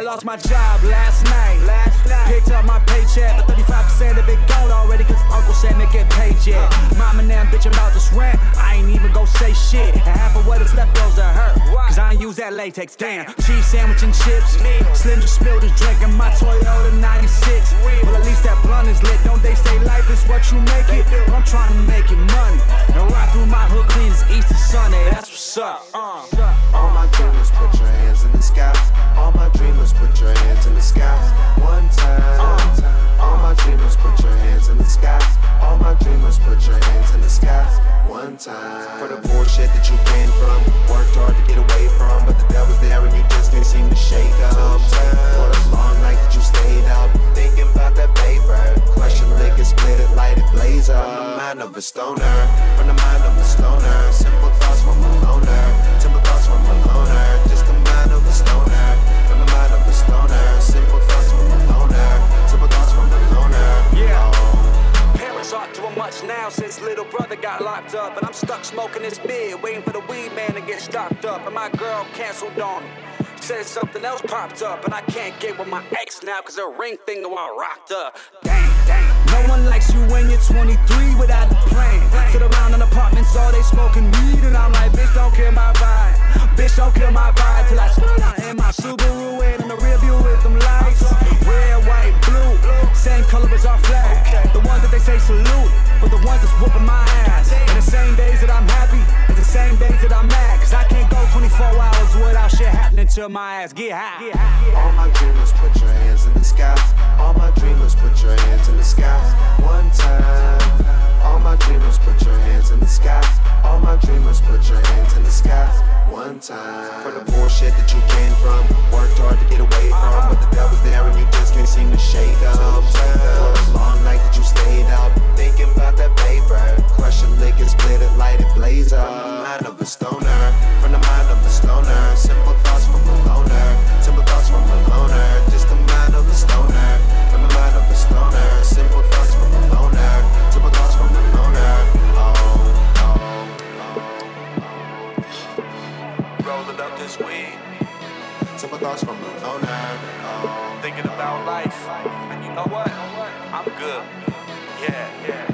I lost my job last night. Picked up my paycheck, but 35% of it gone already, cause Uncle Sam didn't get paid yet. Mom and them bitchin' about this rent, I ain't even gon' say shit. And half of what is left goes to her, cause I ain't use that latex, damn. Cheese sandwich and chips, Slim just spilled his drink in my Toyota 96. Well, at least that blunt is lit, don't they say life is what you make it? Well, I'm trying to make it money, and ride through my hood clean as Easter Sunday, that's what's up. All my dreamers, put your hands in the sky. All my dreamers, put your hands in the sky. One time. All my dreamers, put your hands in the sky. All my dreamers, put your hands in the sky. One time. For the bullshit that you came from, worked hard to get away from, but the devil's there and you just can't seem to shake up. For the long night that you stayed up, thinking about that paper. Crush it, lick it, split it, light it, blaze up. From the mind of a stoner, from the mind of a stoner. Simple thoughts from a loner, simple thoughts from a loner. Just the mind of a stoner, from the mind of a stoner. Simple thoughts from a loner, simple thoughts from a loner. Parents aren't doing much now since little brother got locked up, and I'm stuck smoking this beer, waiting for the weed man to get stocked up. And my girl canceled on me, said something else popped up, and I can't get with my ex now cause her ring finger all rocked up. Dang. No one likes you when you're 23 without a plan. Sit around in apartments all day smoking weed, and I'm like, bitch, don't kill my vibe. Bitch, don't kill my vibe. Till I spill out in my Subaru and in the rear view with them lights. Red, white, blue, same color as our flag. The ones that they say salute, but the ones that's whooping my ass. And the same days that I'm happy, and the same days that I'm mad, cause I can't go 24 hours without shit happening to my ass. Get high. All my dreamers, put your hands in the sky. All my dreamers, put your hands in the sky. One time. All my dreamers, put your hands in the sky. All my dreamers, put your hands in the sky. One time. For the bullshit that you came from, worked hard to get away from, but the devil's there and you just can't seem to shake up. For the long night that you stayed up, thinking about that paper. Crush it, lick it, split it, light it, blaze up. From the mind of a stoner, from the mind of a stoner. Simple thoughts from a loner, simple thoughts from a loner. Just the mind of a stoner, from the mind of a stoner. Simple thoughts from a loner, simple thoughts from a loner. Rolling up this weed, Simple thoughts from a loner. thinking about life, and you know what? I'm good. Yeah.